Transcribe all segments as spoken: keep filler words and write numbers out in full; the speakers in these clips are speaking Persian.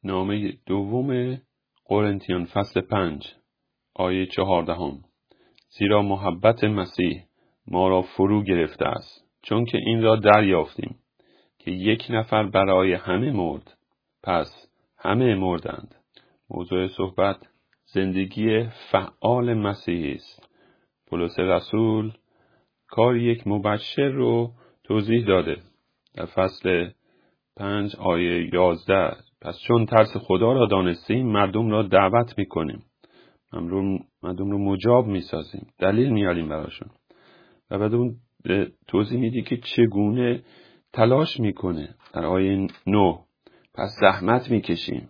نامه دوم قرنتیان فصل پنج آیه چهاردهم. زیرا محبت مسیح ما را فرو گرفته است، چون که این را دریافتیم که یک نفر برای همه مرد، پس همه مردند. موضوع صحبت زندگی فعال مسیحی است. پولس رسول کار یک مبشر رو توضیح داده در فصل پنج آیه یازده. پس چون ترس خدا را دانستیم مردم را دعوت میکنیم، مردم رو مجاب میسازیم، دلیل میاریم براشون. و بعد اون توضیح میدی که چگونه تلاش میکنه در آیه نه. پس زحمت میکشیم،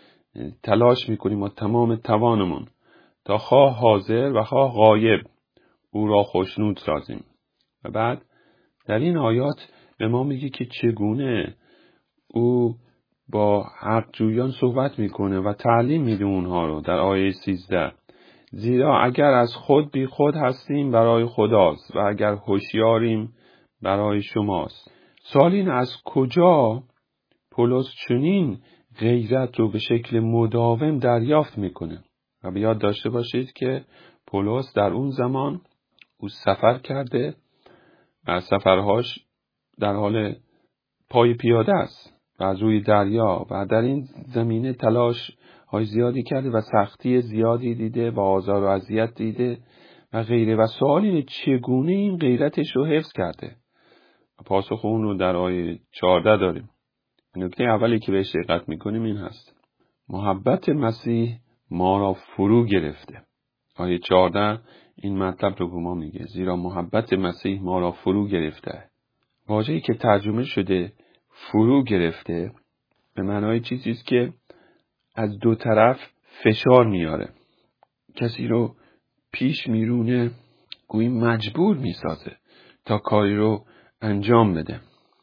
تلاش میکنیم با تمام توانمون تا خواه حاضر و خواه غایب او را خوشنود سازیم. و بعد در این آیات به ما میگه که چگونه او با حق جویان صحبت میکنه و تعلیم میده اونها رو. در آیه سیزده زیرا اگر از خود بی خود هستیم برای خداست و اگر هوشیاریم برای شماست. سوال این از کجا پولس چنین غیرت رو به شکل مداوم دریافت میکنه؟ و به یاد داشته باشید که پولس در اون زمان او سفر کرده و سفرهاش در حال پای پیاده است و از روی دریا و در این زمینه تلاش های زیادی کرده و سختی زیادی دیده و آزار و اذیت دیده و غیره. و سوال اینه چگونه این غیرتش رو حفظ کرده؟ و پاسخ اون رو در آیه چهارده داریم. نکته اولی که بهش دقت میکنیم این هست: محبت مسیح ما را فرو گرفته. آیه چهارده این مطلب رو به ما میگه، زیرا محبت مسیح ما را فرو گرفته. واژه‌ای که ترجمه شده فرو گرفته به معنای چیزی است که از دو طرف فشار میاره، کسی رو پیش میرونه، گویی مجبور میسازه تا کاری رو انجام بده.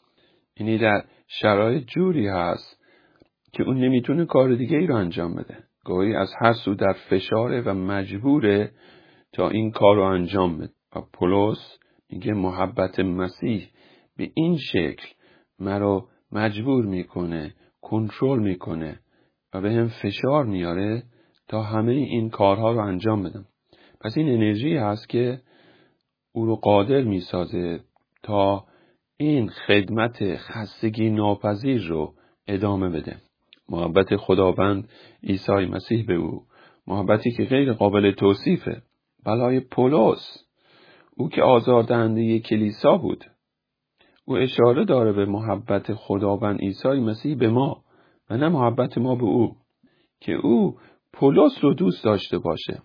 یعنی در شرایط جوری هست که اون نمیتونه کار دیگه ای رو انجام بده، گویی از هر سو در فشاره و مجبوره تا این کار رو انجام بده. و پولس میگه محبت مسیح به این شکل مرا مجبور میکنه، کنترل میکنه و به هم فشار میاره تا همه این کارها رو انجام بدم. پس این انرژی هست که او رو قادر میسازه تا این خدمت خستگی ناپذیر رو ادامه بده. محبت خداوند عیسی مسیح به او، محبتی که غیر قابل توصیفه. بلای پولس، او که آزاردهنده کلیسا بود، او اشاره داره به محبت خداوند عیسی مسیح به ما و نه محبت ما به او، که او پولس رو دوست داشته باشه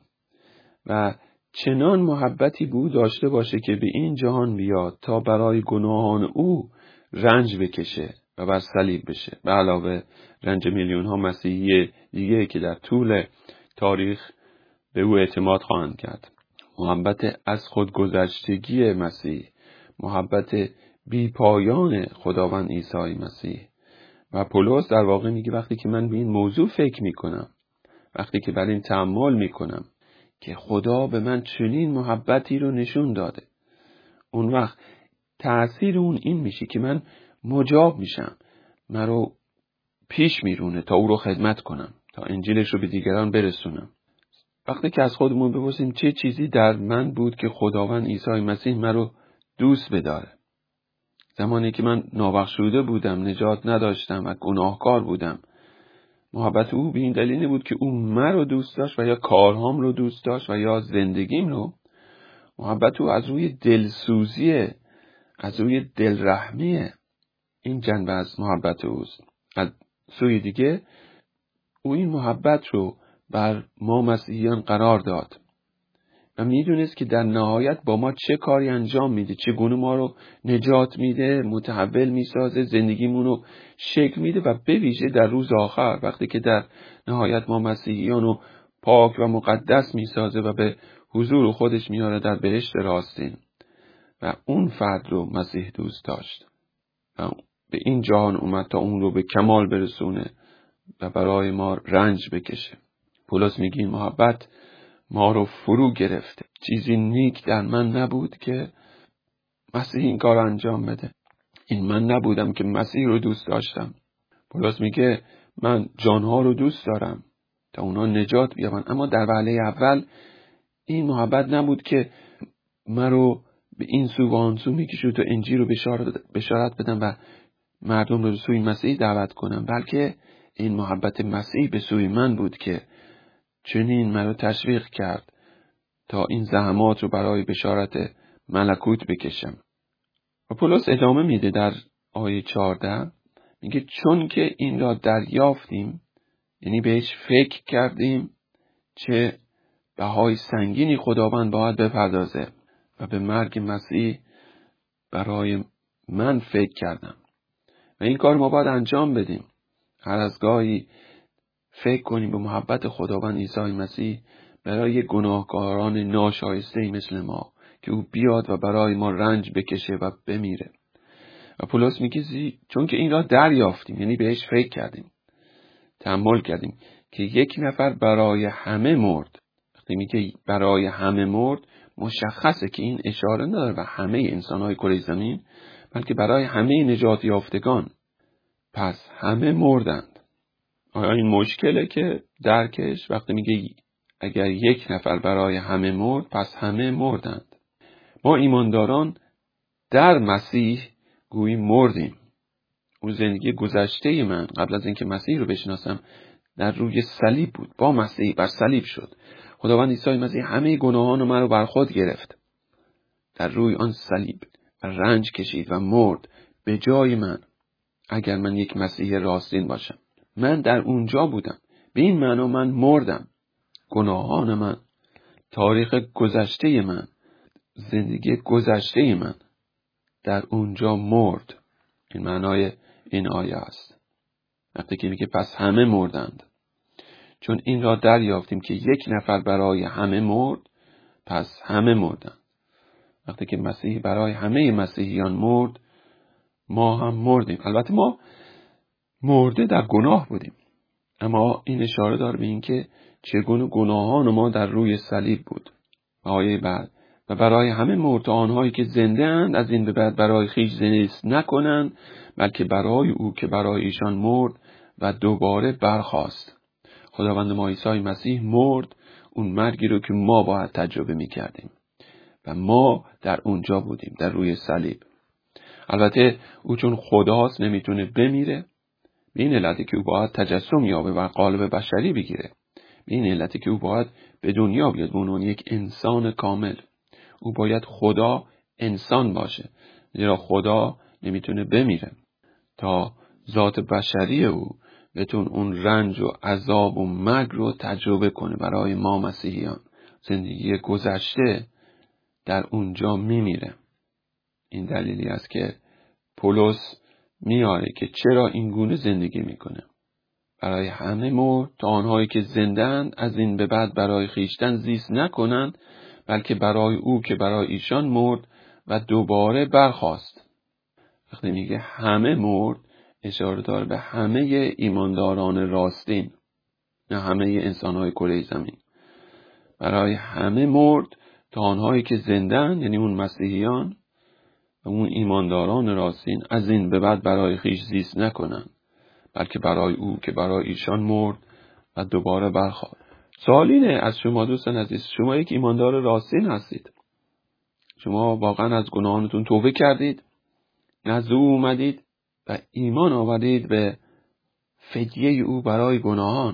و چنان محبتی به او داشته باشه که به این جهان بیاد تا برای گناهان او رنج بکشه و بر صلیب بشه، به علاوه رنج میلیون ها مسیحی دیگه که در طول تاریخ به او اعتماد خواهند کرد. محبت از خودگذشتگی مسیح، محبت بی پایان خداوند عیسی مسیح. و پولس در واقع میگه وقتی که من به این موضوع فکر میکنم، وقتی که بر این تأمل میکنم که خدا به من چنین محبتی رو نشون داده، اون وقت تأثیر اون این میشه که من مجاب میشم، من رو پیش میرونه تا او رو خدمت کنم، تا انجیلش رو به دیگران برسونم. وقتی که از خودمون بپرسیم چه چیزی در من بود که خداوند عیسی مسیح من رو دوست بداره؟ زمانی که من نابخشوده بودم، نجات نداشتم و گناهکار بودم، محبت او به این دلیل نبود که او من رو دوست داشت و یا کارهام رو دوست داشت و یا زندگیم رو. محبت او از روی دلسوزیه، از روی دلرحمیه. این جنبه از محبت اوست. از سوی دیگه او این محبت رو بر ما مسیحیان قرار داد و میدونست که در نهایت با ما چه کاری انجام میده، چگونه ما رو نجات میده، متحول میسازه، زندگیمون رو شکل میده و به ویژه در روز آخر وقتی که در نهایت ما مسیحیان رو پاک و مقدس میسازه و به حضور خودش میاره در بهشت راستین. و اون فرد رو مسیح دوست داشت و به این جهان اومد تا اون رو به کمال برسونه و برای ما رنج بکشه. پولس میگه این محبت ما رو فرو گرفته. چیزی نیک در من نبود که مسیح این کار انجام بده. این من نبودم که مسیح رو دوست داشتم. پولس میگه من جانها رو دوست دارم تا اونا نجات بیابن. اما در وهله اول این محبت نبود که من رو به این سو و آن سو میکشود تا انجیل رو بشارت بدم و مردم رو به سوی مسیح دعوت کنم، بلکه این محبت مسیح به سوی من بود که چنین من رو تشویق کرد تا این زحمات رو برای بشارت ملکوت بکشم. و پولس ادامه میده در آیه چهارده، میگه چون که این را دریافتیم، یعنی بهش فکر کردیم، چه بهای سنگینی خداوند باید بپردازه و به مرگ مسیح برای من فکر کردم و این کار ما باید انجام بدیم. هر از گاهی فکر کنیم به محبت خداوند عیسی مسیح برای گناهکاران ناشایسته مثل ما که او بیاد و برای ما رنج بکشه و بمیره. و پولس میگه چون که این را دریافتیم، یعنی بهش فکر کردیم، تأمل کردیم که یک نفر برای همه مرد. وقتی میگه برای همه مرد، مشخصه که این اشاره نداره به همه انسان‌های کره زمین، بلکه برای همه نجات یافتگان. پس همه مردند. آیا این مشکله که درکش وقتی میگه اگر یک نفر برای همه مرد، پس همه مردند. ما ایمانداران در مسیح گویی مردیم. اون زندگی گذشته من قبل از اینکه مسیح رو بشناسم در روی صلیب بود، با مسیح بر صلیب شد. خداوند عیسی مسیح همه گناهان من رو بر خود گرفت، در روی آن صلیب و رنج کشید و مرد به جای من. اگر من یک مسیح راستین باشم، من در اونجا بودم. به این معنا من مردم. گناهان من، تاریخ گذشته من، زندگی گذشته من در اونجا مرد. این معنای این آیه است. وقتی که میگه پس همه مردند، چون این را دریافتیم که یک نفر برای همه مرد، پس همه مردند. وقتی که مسیح برای همه مسیحیان مرد، ما هم مردیم. البته ما مرده در گناه بودیم، اما این اشاره داره به این که چگونه گناهان ما در روی صلیب بود. آیه بعد و برای همه مرد آنهایی که زنده اند از این به بعد برای خویش زیست نکنند، بلکه برای او که برای ایشان مرد و دوباره برخاست. خداوند ما عیسی مسیح مرد، اون مرگی رو که ما باید تجربه می‌کردیم و ما در اونجا بودیم، در روی صلیب. البته او چون خداست نمیتونه بمیره، به این علتی که او باید تجسم یابه و قالب بشری بگیره. به این علتی که او باید به دنیا بیاد به عنوان یک انسان کامل. او باید خدا انسان باشه، زیرا خدا نمیتونه بمیره تا ذات بشری او بتون اون رنج و عذاب و مرگ رو تجربه کنه. برای ما مسیحیان زندگی گذشته در اونجا میمیره. این دلیلی است که پولس میاره که چرا این گونه زندگی میکنه. برای همه مرد تا آنهایی که زنده‌اند از این به بعد برای خیشتن زیست نکنند، بلکه برای او که برای ایشان مرد و دوباره برخاست. وقتی میگه همه مرد، اشاره داره به همه ایمانداران راستین، نه همه انسان‌های کره زمین. برای همه مرد تا آنهایی که زنده‌اند، یعنی اون مسیحیان و اون ایمانداران راستین، از این به بعد برای خیش زیست نکنند، بلکه برای او که برای ایشان مرد و دوباره برخاست. سوال اینه از شما دوستان عزیز، شما یک ایماندار راستین هستید؟ شما واقعا از گناهانتون توبه کردید؟ نزد او اومدید و ایمان آوردید به فدیه او برای گناهان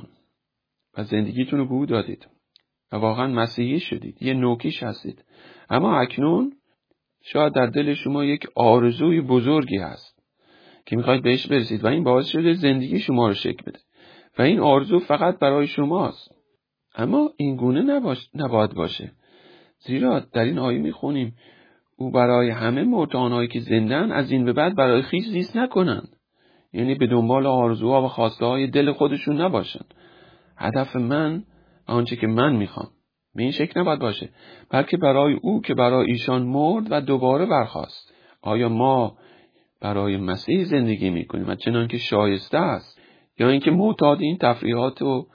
و زندگیتون رو به او دادید و واقعا مسیحی شدید، یه نوکیش هستید. اما اکنون شاید در دل شما یک آرزوی بزرگی هست که میخواید بهش برسید و این باعث شده زندگی شما رو شکل بده و این آرزو فقط برای شماست. اما این گونه نباش، نباید باشه، زیرا در این آیه میخونیم او برای همه مرد آنهایی که زنده‌اند از این به بعد برای خویش زیست نکنند. یعنی به دنبال آرزوها و خواسته های دل خودشون نباشن. هدف من آنچه که من میخوام به این شکل نباید باشه، بلکه برای او که برای ایشان مرد و دوباره برخاست. آیا ما برای مسیح زندگی میکنیم و چنان که شایسته است، یا اینکه معتاد این تفریحات و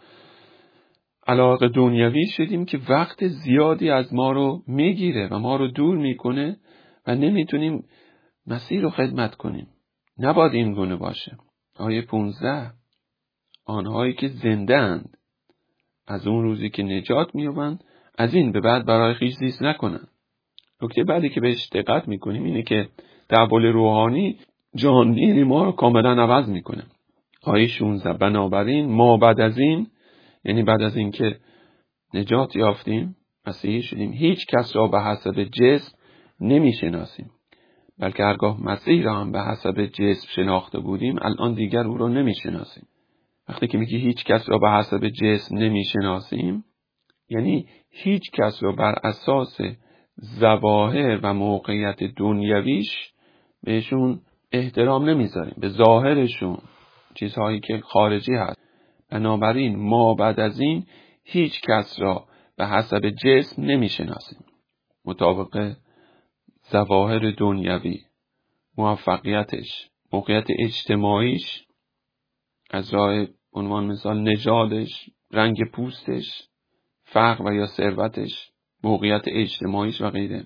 علاقه دنیوی شدیم که وقت زیادی از ما رو میگیره و ما رو دور میکنه و نمیتونیم مسیح رو خدمت کنیم؟ نباید این گونه باشه. آیه پانزده آنهایی که زنده اند از اون روزی که نجات می‌یابند از این به بعد برای خویش زیست نکنند. نکته بعدی که بهش دقت میکنیم اینه که تحول روحانی جهانبینی ما رو کاملا عوض میکنه. آیه شانزده بنابراین ما بعد از این، یعنی بعد از این که نجات یافتیم، مسیحی شدیم، هیچ کس را به حسب جسم نمیشناسیم، بلکه هرگاه مسیح را هم به حسب جسم شناخته بودیم الان دیگر او را نمیشناسیم. وقتی که میگی هیچ کس را به حسب جسم نمیشناسیم، یعنی هیچ کس را بر اساس ظواهر و موقعیت دنیویش بهشون احترام نمیذاریم، به ظاهرشون، چیزهایی که خارجی هست. بنابراین ما بعد از این هیچ کس را به حسب جسم نمیشناسیم، مطابق ظواهر دنیوی، موفقیتش، موقعیت اجتماعیش، از راه عنوان مثال نژادش، رنگ پوستش، فقر و یا ثروتش، موقعیت اجتماعیش و غیره.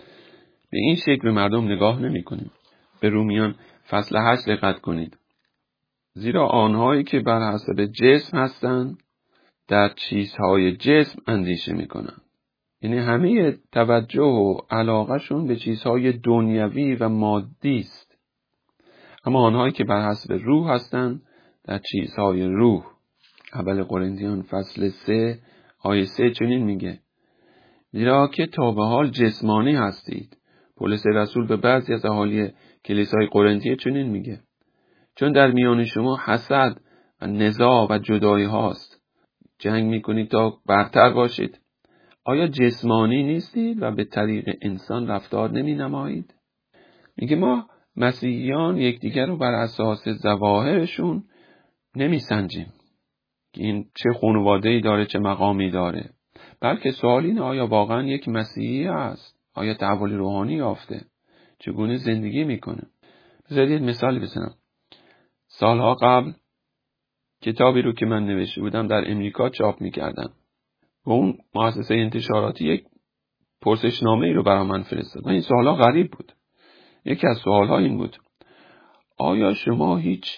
به این شکل به مردم نگاه نمی کنیم. به رومیان فصل هشت دقت کنید. زیرا آنهایی که بر حسب جسم هستند در چیزهای جسم اندیشه می کنند. یعنی همه توجه و علاقهشون به چیزهای دنیوی و مادی است. اما آنهایی که بر حسب روح هستند در چیزهای روح. اول قرنتیان فصل سه آیه سه چنین میگه: زیرا که تا به حال جسمانی هستید. پولس رسول به بعضی از اهالی کلیسای قرنتیه چنین میگه: چون در میان شما حسد و نزاع و جدایی هاست، جنگ میکنید تا برتر باشید. آیا جسمانی نیستید و به طریق انسان رفتار نمی نمایید؟ میگه ما مسیحیان یکدیگر رو بر اساس ظواهرشون نمی سنجیم که این چه خانواده‌ای داره، چه مقامی داره، بلکه سوال اینه آیا واقعا یک مسیحی است؟ آیا تحول روحانی یافته؟ چگونه زندگی میکنه؟ بذارید مثال بزنم. سالها قبل کتابی رو که من نوشته بودم در امریکا چاپ میکردم و اون مؤسسه انتشاراتی یک پرسشنامه ای رو برای من فرستاد و این سوالها غریب بود. یکی از سوالها این بود: آیا شما هیچ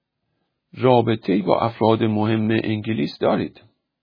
رابطه‌ای با افراد مهم انگلیس دارید؟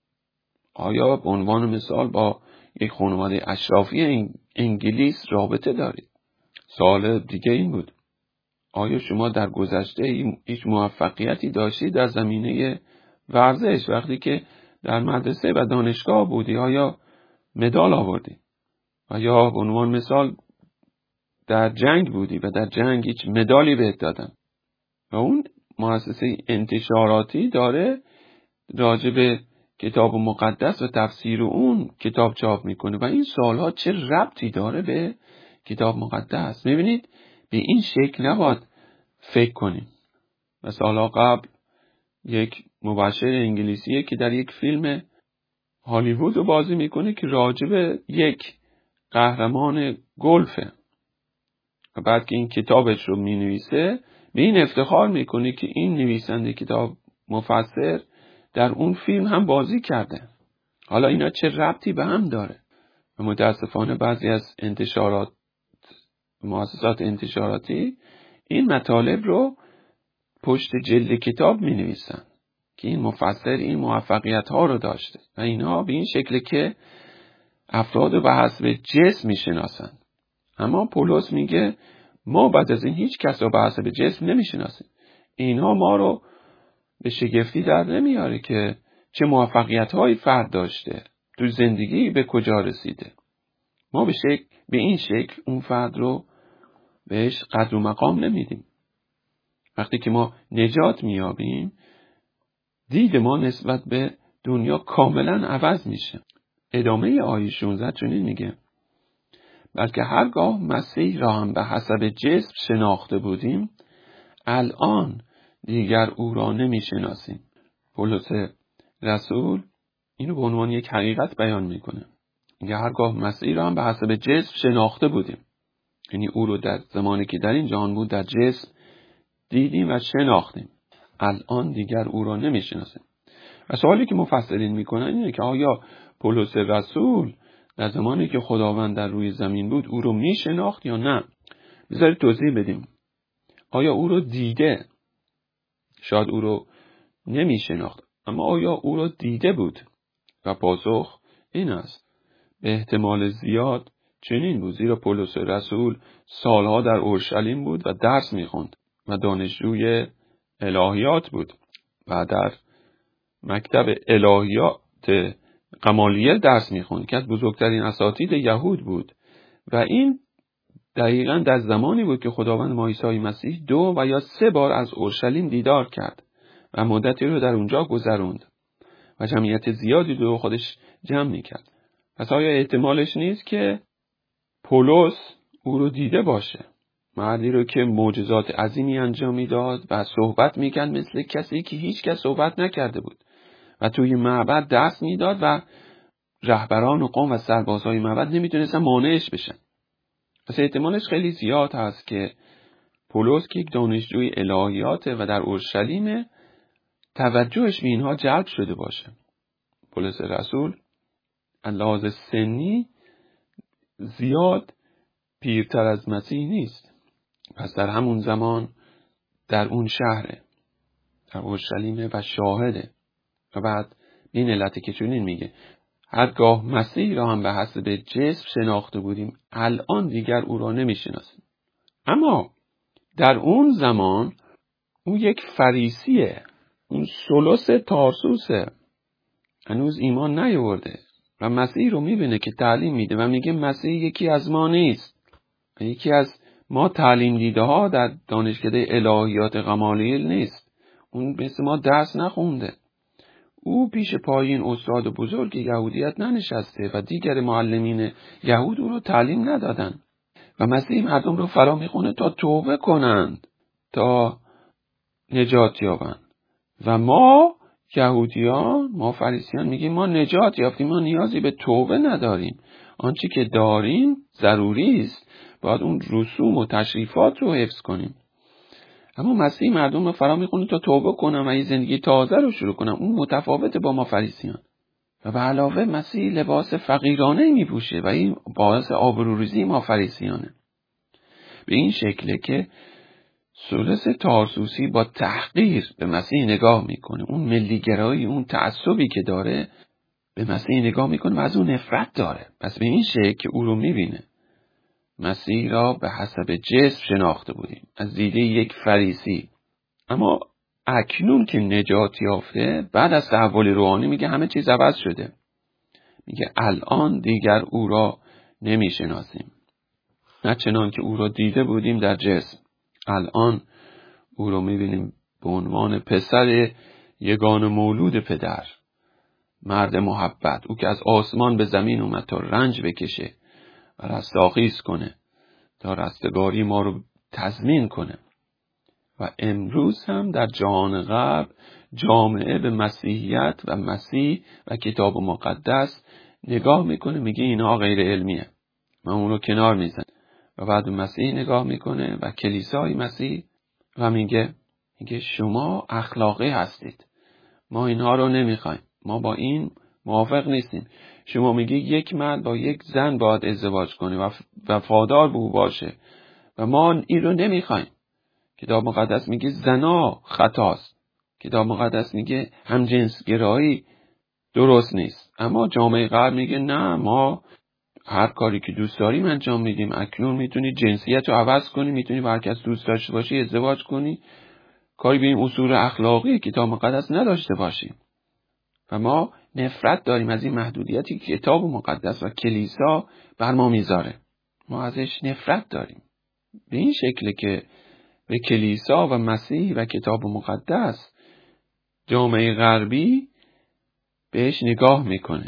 آیا به عنوان مثال با یک خانواده اشرافی انگلیس رابطه دارید؟ سوال دیگه این بود: آیا شما در گذشته هیچ موفقیتی داشتید در زمینه ورزش؟ وقتی که در مدرسه و دانشگاه بودی آیا مدال آوردی؟ آیا به عنوان مثال در جنگ بودی و در جنگ هیچ مدالی بهت دادن؟ و اون مؤسسه انتشاراتی داره راجع به کتاب مقدس و تفسیر اون کتاب چاپ میکنه و این سوالها چه ربطی داره به کتاب مقدس؟ میبینید به این شکل نباید فکر کنیم. و سالها قبل یک مبشر انگلیسیه که در یک فیلم هالیوود رو بازی میکنه که راجع به یک قهرمان گلفه و بعد که این کتابش رو مینویسه به این افتخار میکنه که این نویسنده کتاب مفسر در اون فیلم هم بازی کرده. حالا اینا چه ربطی به هم داره؟ و متاسفانه بعضی از انتشارات مؤسسات انتشاراتی این مطالب رو پشت جلد کتاب می نویسن که این مفسر این موفقیت ها رو داشته و اینها به این شکل که افراد به حسب جسم می شناسن. اما پولس میگه ما بعد از این هیچ کس رو به حسب جسم نمی شناسیم. اینها ما رو به شگفتی در نمیاره که چه موفقیت هایی فرد داشته، تو زندگی به کجا رسیده. ما به شکل به این شکل اون فرد رو بهش قدر و مقام نمیدیم. وقتی که ما نجات میابیم دید ما نسبت به دنیا کاملا عوض میشه. ادامه آیه شانزده چنین میگه: بلکه هرگاه مسیح را هم به حسب جسم شناخته بودیم الان دیگر او را نمیشناسیم. پولس رسول اینو به عنوان یک حقیقت بیان میکنه. میگه هرگاه مسیح را هم به حسب جسم شناخته بودیم، یعنی او رو در زمانی که در این جهان بود در جسم دیدیم و شناختیم، الان دیگر او را نمیشناسیم. و سوالی که مفسرین میکنن اینه که آیا پولس رسول در زمانی که خداوند در روی زمین بود او رو میشناخت یا نه؟ بذارید توضیح بدیم. آیا او رو دیده؟ شاید او رو نمی شناخت. اما آیا او را دیده بود؟ و پاسخ این است: به احتمال زیاد چنین بود، زیرا پولس رسول سالها در اورشلیم بود و درس می‌خواند و دانشجوی الهیات بود و در مکتب الهیات غمالیل درس می‌خواند که از بزرگترین اساتید یهود بود. و این دقیقاً در زمانی بود که خداوند ما عیسی مسیح دو و یا سه بار از اورشلیم دیدار کرد و مدتی رو در اونجا گذروند و جمعیت زیادی رو خودش جمع می‌کرد. پس آیا احتمالش نیست که پولس او رو دیده باشه؟ مردی رو که معجزات عظیمی انجام میداد و صحبت میکرد مثل کسی که هیچ کس صحبت نکرده بود و توی معبد درس میداد و رهبران و قوم و سربازهای معبد نمیتونستن مانعش بشن. پس احتمالش خیلی زیاد هست که پولس که یک دانشجوی الهیاته و در اورشلیم توجهش به اینها جلب شده باشه. پولس رسول از لحاظ سنی زیاد پیرتر از مسیح نیست. پس در همون زمان در اون شهره، در اورشلیم و شاهده. و بعد این علته که چنین میگه: هرگاه مسیح را هم به حسب جسم شناخته بودیم، الان دیگر او را نمیشناسیم. اما در اون زمان اون یک فریسیه، اون سولوس تارسوسه، هنوز ایمان نیاورده و مسیح رو میبینه که تعلیم میده و میگه مسیح یکی از ما نیست، یکی از ما تعلیم دیده ها در دانشکده الهیات غمالیل نیست. اون مثل ما درس نخونده. او پیش پای این استاد بزرگ یهودیت ننشسته و دیگر معلمین یهود او رو تعلیم ندادن. و مسیح مردم رو فرا میخونه تا توبه کنند، تا نجات یابند. و ما یهودیان، ما فریسیان میگیم ما نجات یافتیم، ما نیازی به توبه نداریم. آنچه که داریم ضروری است، باید اون رسوم و تشریفات رو حفظ کنیم. اما مسیح مردم رو فرا میخونه تا توبه کنم و این زندگی تازه رو شروع کنم. اون متفاوته با ما فریسیان. و به علاوه مسیح لباس فقیرانه میپوشه و این باعث آبروریزی ما فریسیانه. به این شکله که سولوس تارسوسی با تحقیر به مسیح نگاه میکنه. اون ملیگرایی، اون تعصبی که داره به مسیح نگاه میکنه و از اون نفرت داره. پس به این شکل که او رو میبینه. مسیح را به حسب جسم شناخته بودیم از دیده یک فریسی. اما اکنون که نجات یافته، بعد از تحول روحانی میگه همه چیز عوض شده. میگه الان دیگر او را نمیشناسیم، نه چنان که او را دیده بودیم در جسم. الان او را میبینیم به عنوان پسر یگان مولود پدر، مرد محبت، او که از آسمان به زمین اومد تا رنج بکشه و رستاخیز کنه، تا رستگاری ما رو تضمین کنه. و امروز هم در جهان غرب جامعه به مسیحیت و مسیح و کتاب مقدس نگاه میکنه، میگه اینها غیر علمیه، من اون رو کنار میزن. و بعد مسیح نگاه میکنه و کلیسای مسیح و میگه میگه شما اخلاقی هستید، ما اینها رو نمیخوایم، ما با این موافق نیستیم. شما میگه یک مرد با یک زن باید ازدواج کنه و وفادار به او باشه و ما این رو نمیخوایم. کتاب مقدس میگه زنا خطاست. کتاب مقدس میگه همجنسگرایی درست نیست. اما جامعه غرب میگه نه، ما هر کاری که دوست داریم انجام میدیم. اکنون میتونی جنسیت رو عوض کنی، میتونی با هر کس دوست داشته باشی، ازدواج کنی، کاری به این اصول اخلاقی کتاب مقدس نداشته باشیم. و ما نفرت داریم از این محدودیتی که کتاب مقدس و کلیسا بر ما میذاره. ما ازش نفرت داریم. به این شکل که به کلیسا و مسیح و کتاب مقدس جامعه غربی بهش نگاه میکنه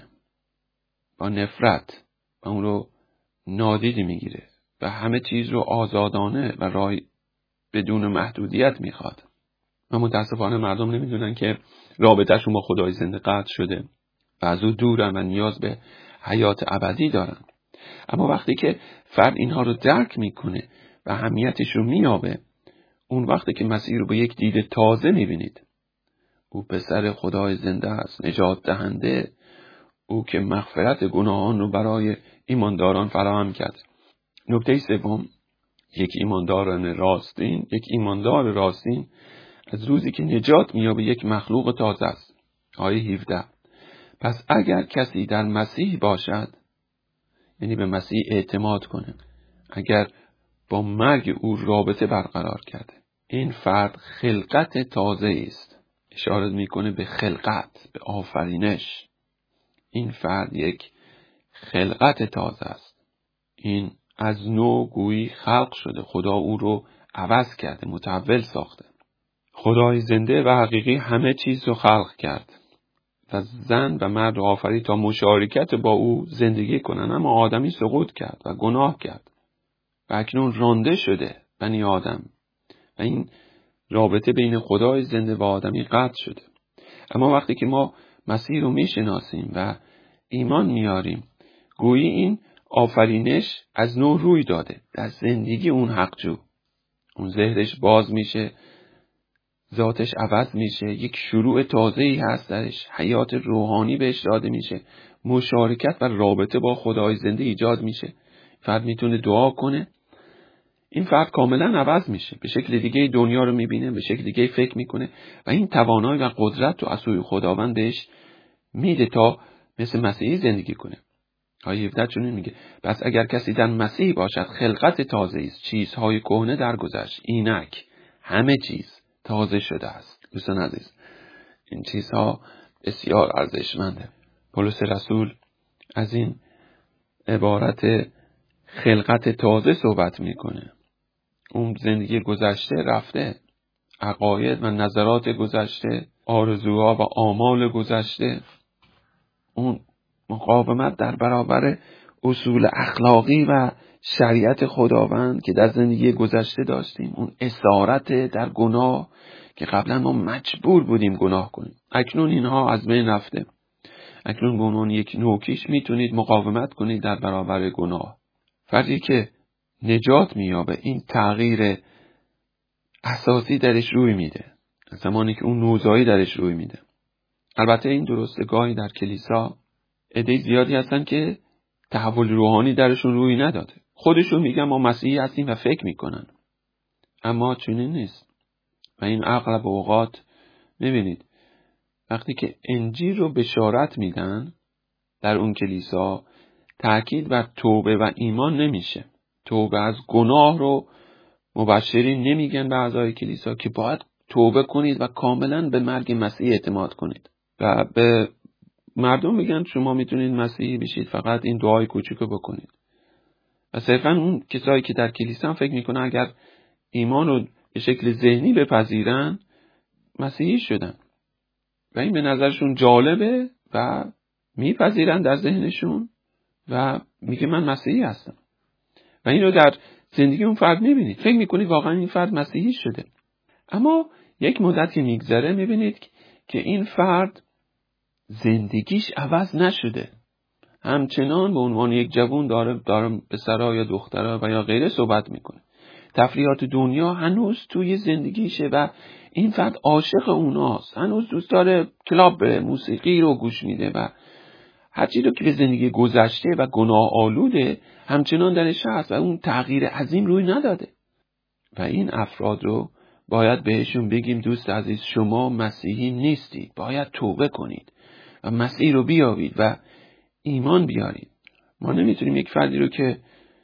با نفرت و اون رو نادیده میگیره و همه چیز رو آزادانه و رای بدون محدودیت میخواد. و متاسفانه مردم نمیدونن که رابطهشون با خدای زنده قطع شده و از او دورن و نیاز به حیات ابدی دارن. اما وقتی که فرد اینها رو درک میکنه و اهمیتش رو میابه، اون وقتی که مسیح رو به یک دید تازه میبینید. او پسر خدای زنده است، نجات دهنده، او که مغفرت گناهان رو برای ایمانداران فراهم کرد. نکته سوم، یک ایماندار راستین، یک ایماندار راستین از روزی که نجات می‌یابه یک مخلوق تازه است. آیه هفده. پس اگر کسی در مسیح باشد، یعنی به مسیح اعتماد کنه، اگر با مرگ او رابطه برقرار کرده، این فرد خلقت تازه است. اشاره میکنه به خلقت، به آفرینش. این فرد یک خلقت تازه است. این از نو گویی خلق شده. خدا او رو عوض کرده، متحول ساخته. خدای زنده و حقیقی همه چیز رو خلق کرد و زن و مرد رو آفرید تا مشارکت با او زندگی کنن. اما آدمی سقوط کرد و گناه کرد و اکنون رانده شده بنی آدم و این رابطه بین خدای زنده و آدمی قطع شده. اما وقتی که ما مسیح رو میشناسیم و ایمان میاریم، گویی این آفرینش از نو روی داده در زندگی اون حقجو. اون ذهنش باز میشه، ذاتش عوض میشه، یک شروع تازه‌ای هست درش، حیات روحانی بهش داده میشه، مشارکت و رابطه با خدای زنده ایجاد میشه. فرد میتونه دعا کنه، این فرد کاملا عوض میشه، به شکل دیگه دنیا رو میبینه، به شکل دیگه فکر میکنه و این توانایی و قدرت رو از سوی خداوند بهش میده تا مثل مسیحی زندگی کنه. آیه هفده چنین میگه پس اگر کسی در مسیح باشد خلقت تازه است، چیزهای کهنه درگذشت، اینک همه چیز تازه شده است. دوستان عزیز، این چیزها بسیار ارزشمنده. پولس رسول از این عبارت خلقت تازه صحبت میکنه. اون زندگی گذشته رفته، عقاید و نظرات گذشته، آرزوها و آمال گذشته، اون مقاومت در برابر اصول اخلاقی و شریعت خداوند که در زندگی گذشته داشتیم، اون اسارت در گناه که قبلا ما مجبور بودیم گناه کنیم، اکنون اینها از بین رفته. اکنون به عنوان یک نوکیش میتونید مقاومت کنید در برابر گناه. فردی که نجات میابه این تغییر اساسی درش روی میده، زمانی که اون نوزایی درش روی میده. البته این درسته گاهی در کلیسا عده زیادی هستن که تحول روحانی درشون روی نداده، خودشون میگن ما مسیحی هستیم و فکر میکنن، اما چنین نیست. و این اغلب اوقات میبینید وقتی که انجیل رو بشارت میدن در اون کلیسا، تأکید بر توبه و ایمان نمیشه. توبه از گناه رو مبشرین نمیگن به اعضای کلیسا که باید توبه کنید و کاملا به مرگ مسیح اعتماد کنید، و به مردم میگن شما میتونید مسیحی بشید فقط این دعای کوچیکو بکنید. و صرفا اون کسایی که در کلیسا هم فکر میکنن اگر ایمان رو به شکل ذهنی بپذیرن مسیحی شدن و این به نظرشون جالبه و میپذیرن در ذهنشون و میگه من مسیحی هستم و این رو در زندگی اون فرد میبینید، فکر میکنید واقعا این فرد مسیحی شده. اما یک مدت که میگذره میبینید که این فرد زندگیش عوض نشده، همچنان به عنوان یک جوان داره داره به سرا یا دخترها و یا غیره صحبت میکنه. تفریحات دنیا هنوز توی زندگیشه و این فرد عاشق اوناست، هنوز دوست داره کلاب بره، موسیقی رو گوش میده و هر چیزی رو که به زندگی گذشته و گناه آلوده همچنان درش هست و اون تغییر عظیم روی نداده. و این افراد رو باید بهشون بگیم دوست عزیز شما مسیحی نیستید، باید توبه کنید و مسیح رو بیابید و ایمان بیارید. ما نمیتونیم یک فردی رو که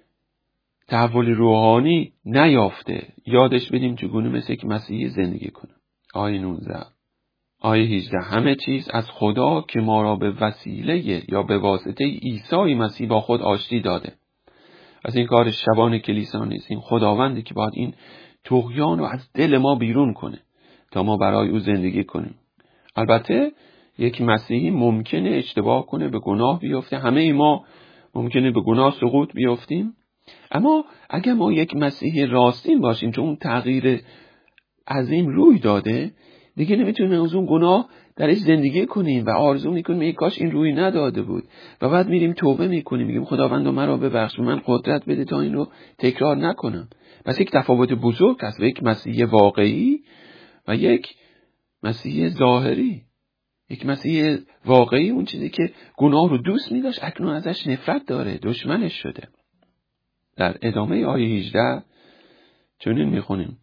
تحول روحانی نیافته یادش بدیم چگونه مثل یک مسیحی زندگی کنه. آیه نوزده آیه هجده همه چیز از خدا که ما را به وسیله یا به واسطه عیسی مسیح با خود آشتی داده. از این کار شبان کلیسا نیست، این خداوندی که باید این طغیان رو از دل ما بیرون کنه تا ما برای او زندگی کنیم. البته یک مسیحی ممکنه اشتباه کنه، به گناه بیفته، همه ای ما ممکنه به گناه سقوط بیفتیم، اما اگر ما یک مسیحی راستین باشیم چون اون تغییر عظیم روی داده، دیگه نمیتونیم از اون گناه درش زندگی کنیم و آرزو میکنیم ای کاش این روی نداده بود و بعد میریم توبه میکنیم، میگیم خداوند مرا ببخش، من قدرت بده تا این رو تکرار نکنم. پس یک تفاوت بزرگ هست و یک مسیحی واقعی و یک مسیحی ظاهری. یک مسیحی واقعی اون چیزی که گناه رو دوست می‌داشت اکنون ازش نفرت داره، دشمنش شده. در ادامه آیه هجده چنین میخونیم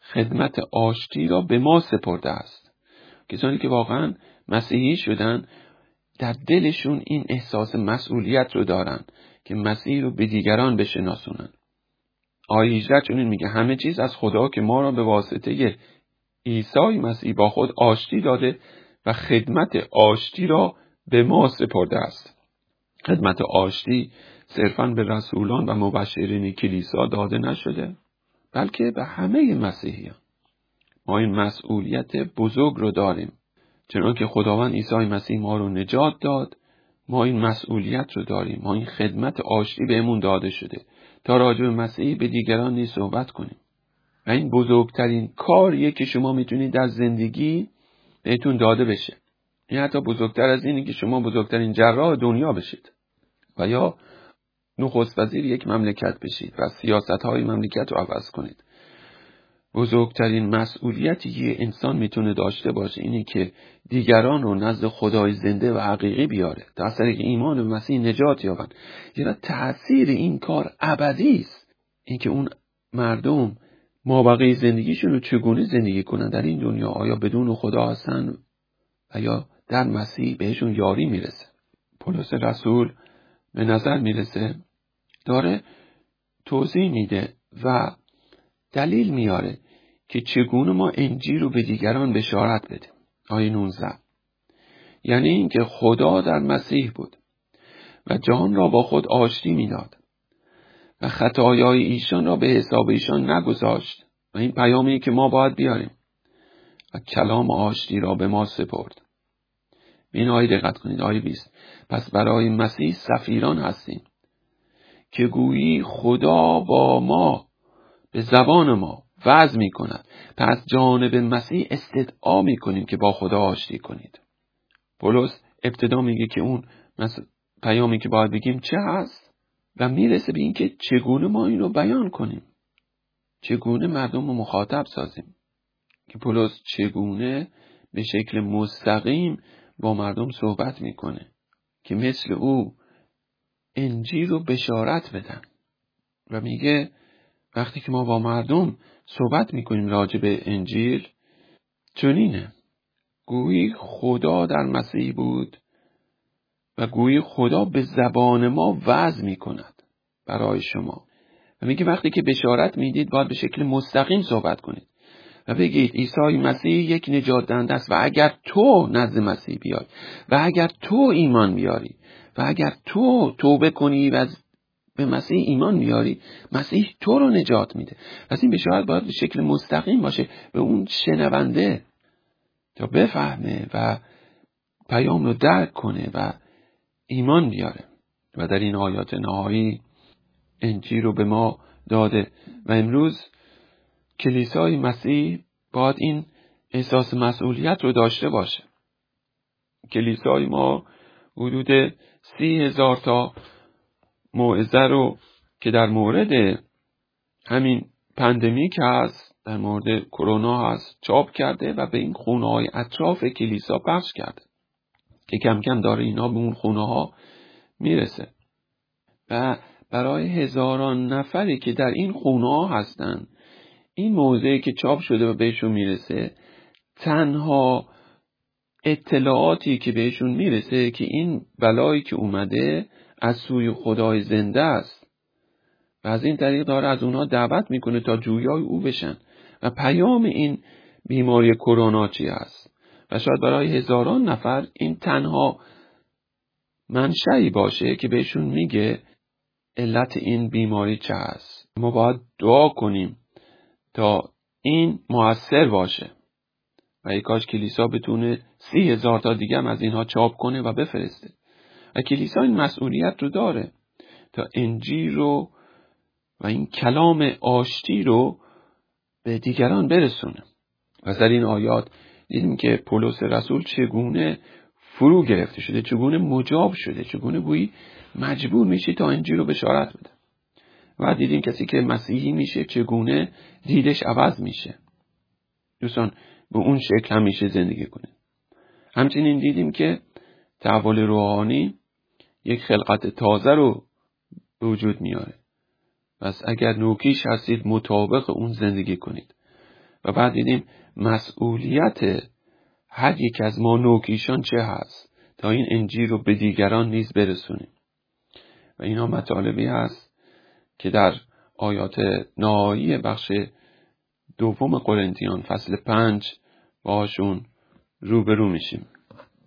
خدمت آشتی را به ما سپرده است. کسانی که واقعا مسیحی شدن در دلشون این احساس مسئولیت رو دارن که مسیح رو به دیگران بشناسونن. آیه هجده چنین میگه همه چیز از خدا که ما را به واسطه عیسی مسیح با خود آشتی داده و خدمت آشتی را به ما سپرده است. خدمت آشتی صرفاً به رسولان و مبشرین کلیسا داده نشده، بلکه به همه مسیحیان. ما این مسئولیت بزرگ رو داریم. چنانکه خداوند عیسی مسیح ما رو نجات داد، ما این مسئولیت رو داریم. ما این خدمت آشتی بهمون داده شده تا راجع به مسیح به دیگران نیز صحبت کنیم. و این بزرگترین کاریه که شما میتونید در زندگی بهتون داده بشه. این حتی بزرگتر از اینه که شما بزرگترین جراح دنیا بشید و یا نخست وزیر یک مملکت بشید و سیاست‌های مملکت رو عوض کنید. بزرگترین مسئولیتی یه انسان میتونه داشته باشه اینه که دیگران رو نزد خدای زنده و حقیقی بیاره، تا از طریق ایمان به مسیح نجات یابن. یعنی تأثیر این کار ابدی است. اینکه اون مردم مابقی زندگیشون رو چگونه زندگی کنن در این دنیا، آیا بدون خدا هستن و یا در مسیح بهشون یاری میرسه. پولس رسول به نظر میرسه داره توضیح میده و دلیل میاره که چگونه ما انجیل رو به دیگران بشارت بدیم. آیه نوزده یعنی اینکه خدا در مسیح بود و جهان را با خود آشتی میداد و خطایای ایشان را به حساب ایشان نگذاشت و این پیامی که ما باید بیاریم و کلام آشتی را به ما سپرد. این آیه دقت کنید. آیه بیست پس برای مسیح سفیران هستیم که گویی خدا با ما به زبان ما وعظ می کند، پس جانب مسیح استدعا می کنیم که با خدا آشتی کنید. پولس ابتدا میگه که اون پیامی که باید بگیم چه هست و میرسه به این که چگونه ما این رو بیان کنیم، چگونه مردم رو مخاطب سازیم، که پولس چگونه به شکل مستقیم با مردم صحبت میکنه که مثل او انجیل رو بشارت بدن. و میگه وقتی که ما با مردم صحبت میکنیم راجع به انجیل چنینه، گویی خدا در مسیح بود و گویی خدا به زبان ما وعظ میکند برای شما. و میگه وقتی که بشارت میدید باید به شکل مستقیم صحبت کنید و بگید عیسی مسیح یک نجات دهنده است و اگر تو نزد مسیح بیای و اگر تو ایمان بیاری و اگر تو توبه کنی و به مسیح ایمان بیاری، مسیح تو رو نجات میده. پس این بشارت باید به شکل مستقیم باشه به اون شنونده تا بفهمه و پیام رو درک کنه و ایمان بیاره. و در این آیات نهایی انجیل رو به ما داده و امروز کلیسای مسیح باید این احساس مسئولیت رو داشته باشه. کلیسای ما حدود سی هزار تا موعظه رو که در مورد همین پندمیک هست، در مورد کرونا هست، چاپ کرده و به این خونه های اطراف کلیسا پخش کرده که کم کم داره اینا به اون خونه ها میرسه. و برای هزاران نفری که در این خونه ها هستن این موضوعی که چاپ شده و بهشون میرسه تنها اطلاعاتی که بهشون میرسه که این بلایی که اومده از سوی خدای زنده است و از این طریق داره از اونها دعوت میکنه تا جویای او بشن. و پیام این بیماری کرونا چی است؟ و شاید برای هزاران نفر این تنها منشأی باشه که بهشون میگه علت این بیماری چه است. ما باید دعا کنیم تا این مؤثر باشه و ای کاش کلیسا بتونه سی هزار تا دیگه هم از اینها چاپ کنه و بفرسته. و کلیسا این مسئولیت رو داره تا انجیل رو و این کلام آشتی رو به دیگران برسونه. و در این آیات دیدیم که پولس رسول چگونه فرو گرفته شده، چگونه مجاب شده، چگونه گویی مجبور میشه تا انجیل رو بشارت بده. و دیدیم کسی که مسیحی میشه چگونه دیدش عوض میشه. دوستان به اون شکل همیشه زندگی کنید. همچنین دیدیم که تحول روحانی یک خلقت تازه رو به وجود میاره. پس اگر نوکیش هستید مطابق اون زندگی کنید و بعد دیدیم مسئولیت هر یک از ما نوکیشان چه هست تا این انجیل رو به دیگران نیز برسونیم. و اینا مطالبی هست که در آیات نهایی بخش دوم قرنتیان فصل پنج باشون روبرو میشیم.